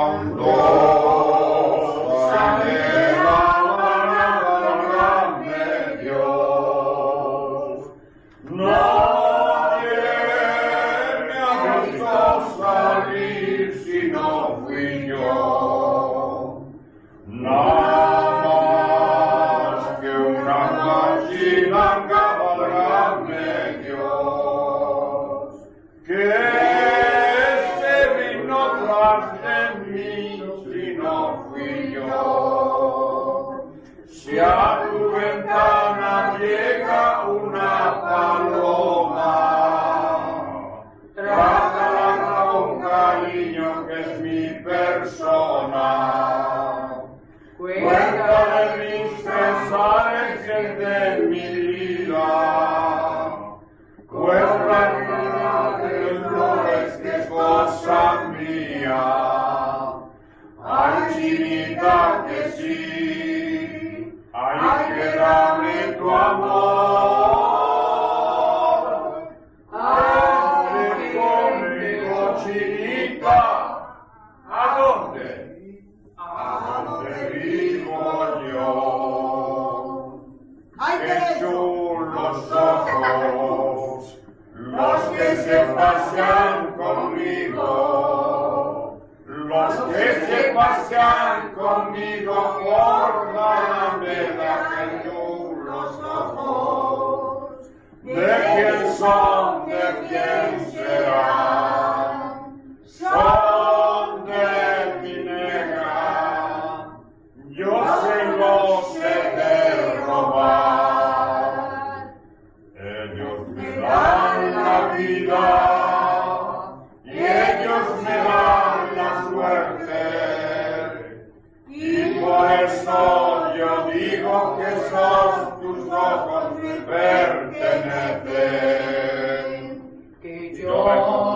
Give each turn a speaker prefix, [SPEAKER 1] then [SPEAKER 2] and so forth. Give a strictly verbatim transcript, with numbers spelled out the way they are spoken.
[SPEAKER 1] bondosa anhela para adorarme Dios. Nadie me ha visto salir si no fui yo. Nada más que una gallina cabalgarme Dios, que se vino tras de mí si no fui yo. Si a tu ventana llega una paloma, trátala con cariño que es mi persona. Cuéntale mis pesares que es de mi vida. Cuéntale de flores que es cosa mía. Ay, chinita, que sí. Ay, que dame tu amor. Ay, conmigo, chinita. ¿A dónde? ¿A dónde vivo yo?
[SPEAKER 2] ¡Ay,
[SPEAKER 1] Qué chulos ojos, los que se pasean conmigo, los que se pasean conmigo por la alameda. Qué chulos ojos, ¿de quién son? ¿De quién serán? Son de mi negra. Yo se los he de robar. Ellos me dan la vida y ellos me dan la suerte. Y por eso yo digo que esos tus ojos me pertenecen.
[SPEAKER 2] Que
[SPEAKER 1] yo